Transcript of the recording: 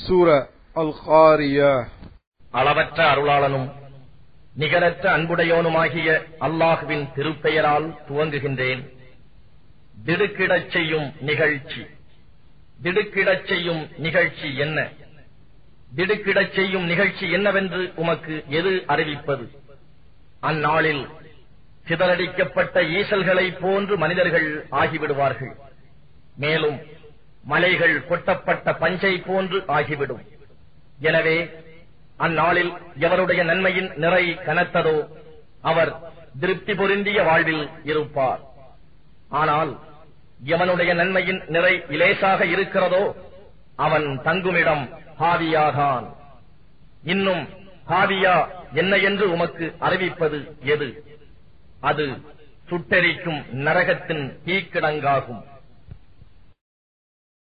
சூர அல் காரியா. அளவற்ற அருளாளனும் நிகரற்ற அன்புடையோனுமாகிய அல்லாஹுவின் திருப்பெயரால் துவங்குகின்றேன். திடுக்கிடச் செய்யும் நிகழ்ச்சி. திடுக்கிடச் செய்யும் நிகழ்ச்சி என்ன? திடுக்கிடச் செய்யும் நிகழ்ச்சி என்னவென்று உமக்கு எது அறிவிப்பது? அந்நாளில் சிதறடிக்கப்பட்ட ஈசல்களைப் போன்று மனிதர்கள் ஆகிவிடுவார்கள். மேலும் மலைகள் கொட்டப்பட்ட பஞ்சை போன்று ஆகிவிடும். எனவே அந்நாளில் எவருடைய நன்மையின் நிறை கனத்ததோ அவர் திருப்தி பொருந்திய வாழ்வில் இருப்பார். ஆனால் எவனுடைய நன்மையின் நிறை இலேசாக இருக்கிறதோ அவன் தங்குமிடம் ஹாவியாதான். இன்னும் ஹாவியா என்ன என்று உமக்கு அறிவிப்பது எது? அது சுட்டெரிக்கும் நரகத்தின் தீக்கிடங்காகும்.